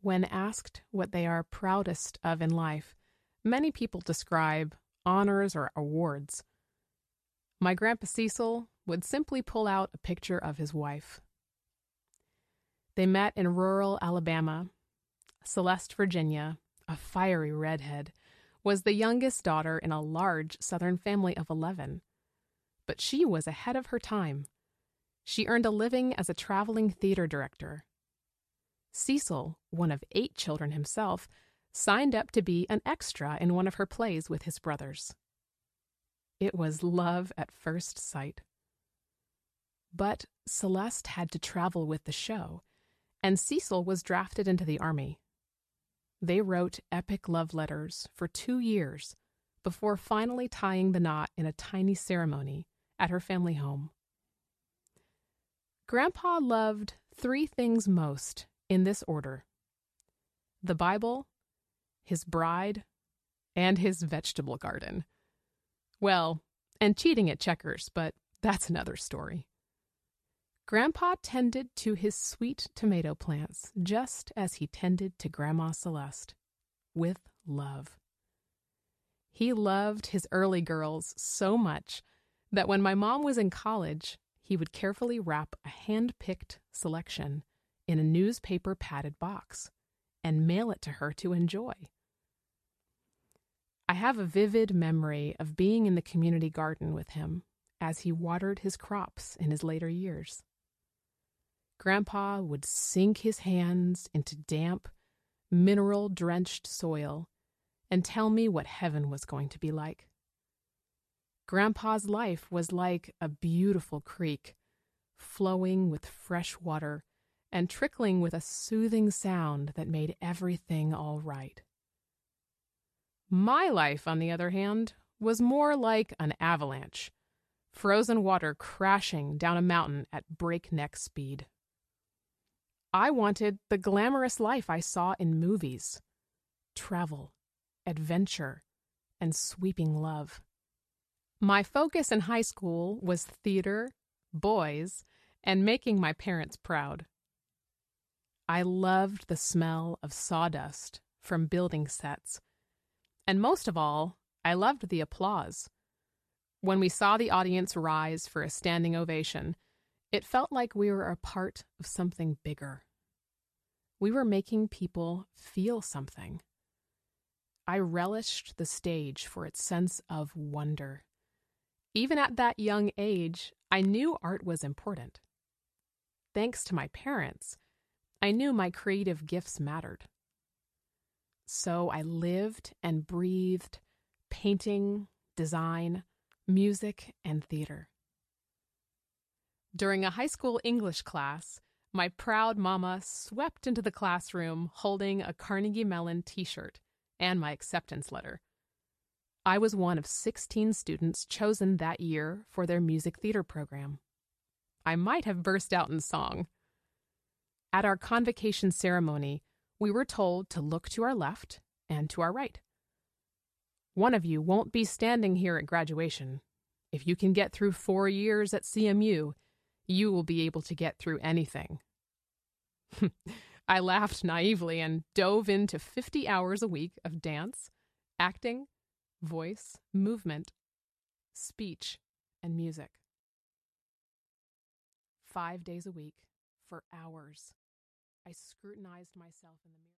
When asked what they are proudest of in life, many people describe honors or awards. My Grandpa Cecil would simply pull out a picture of his wife. They met in rural Alabama. Celeste, Virginia, a fiery redhead, was the youngest daughter in a large Southern family of 11. But she was ahead of her time. She earned a living as a traveling theater director. Cecil, one of 8 children himself, signed up to be an extra in one of her plays with his brothers. It was love at first sight. But Celeste had to travel with the show, and Cecil was drafted into the Army. They wrote epic love letters for 2 years before finally tying the knot in a tiny ceremony at her family home. Grandpa loved 3 things most in this order: the Bible, his bride, and his vegetable garden. Well, and cheating at checkers, but that's another story. Grandpa tended to his sweet tomato plants just as he tended to Grandma Celeste, with love. He loved his early girls so much that when my mom was in college, he would carefully wrap a hand-picked selection in a newspaper padded box and mail it to her to enjoy. I have a vivid memory of being in the community garden with him as he watered his crops in his later years. Grandpa would sink his hands into damp, mineral-drenched soil and tell me what heaven was going to be like. Grandpa's life was like a beautiful creek, flowing with fresh water and trickling with a soothing sound that made everything all right. My life, on the other hand, was more like an avalanche, frozen water crashing down a mountain at breakneck speed. I wanted the glamorous life I saw in movies: travel, adventure, and sweeping love. My focus in high school was theater, boys, and making my parents proud. I loved the smell of sawdust from building sets, and most of all, I loved the applause. When we saw the audience rise for a standing ovation, it felt like we were a part of something bigger. We were making people feel something. I relished the stage for its sense of wonder. Even at that young age, I knew art was important. Thanks to my parents, I knew my creative gifts mattered. So I lived and breathed painting, design, music, and theater. During a high school English class, my proud mama swept into the classroom holding a Carnegie Mellon t-shirt and my acceptance letter. I was one of 16 students chosen that year for their music theater program. I might have burst out in song. At our convocation ceremony, we were told to look to our left and to our right. One of you won't be standing here at graduation. If you can get through 4 years at CMU, you will be able to get through anything. I laughed naively and dove into 50 hours a week of dance, acting, voice, movement, speech, and music. 5 days a week, for hours, I scrutinized myself in the mirror.